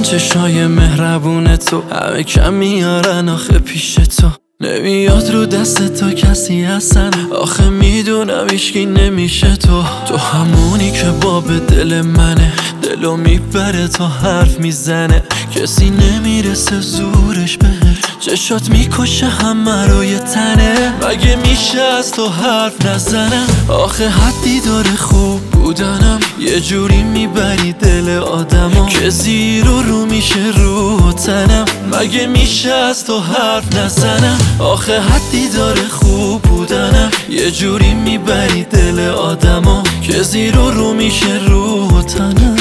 چشای مهربون تو همه کم میارن آخه پیش تو. نمیاد رو دست تو کسی هستن، آخه میدونم هیچکی نمیشه تو همونی که باب دل منه، دلو میبره تا حرف میزنه، کسی نمیرسه زورش بهت، چشات میکشه همه رو یه تنه. مگه میشه از تو حرف نزنم؟ آخه حدی داره خوب بودنم، یه جوری میبری دل آدمو که زیر و رو میشه رو تنم. مگه میشه از تو حرف نزنم؟ آخه حدی داره خوب بودنم، یه جوری میبری دل آدمو که زیر و رو میشه رو تنم.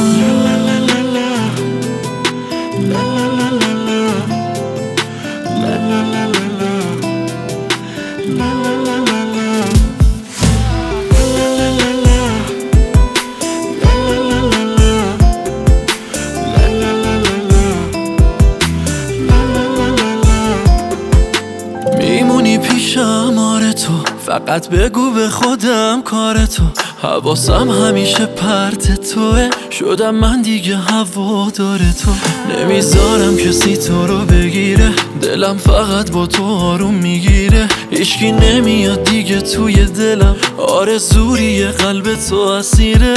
میمونی پیشم آره تو، فقط بگو به خودم کار تو، حواسم همیشه پرت توه، شدم من دیگه هوادار تو. نمیذارم کسی تو رو بگیره، دلم فقط با تو آروم میگیره، هیچکی نمیاد دیگه توی دلم، آرزوی قلب تو اسیره.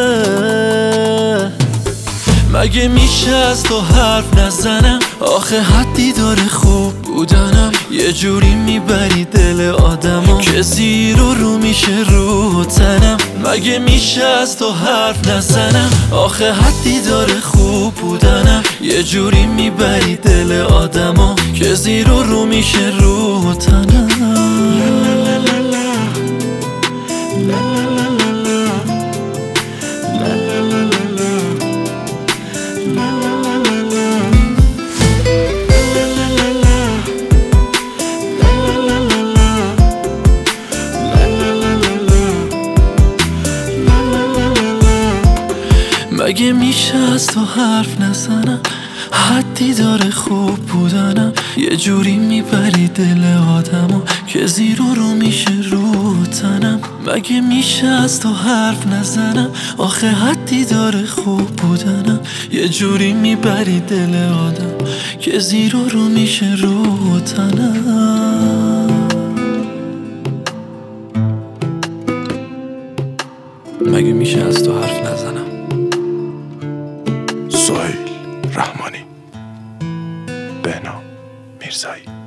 مگه میشه از تو حرف نزنم؟ آخه حدی داره خوب بودنم، یه جوری میبری دل آدمو که زیر و رو میشه رو تنم. مگه میشه از تو حرف نزنم؟ آخه حدی داره خوب بودنم، یه جوری میبری دل آدمو که زیر و رو میشه رو تنم. مگه میشه از تو حرف نزنم؟ حدی داره خوب بودنم، یه جوری میبری دل آدمو که زیر و رو میشه رو تنم. مگه میشه از تو حرف نزنم؟ آخه حدی داره خوب بودنم، یه جوری میبری دل آدم که زیر و رو میشه رو تنم. مگه میشه از تو حرف نزنم؟ سهیل رحمانی، بهنام میرزایی.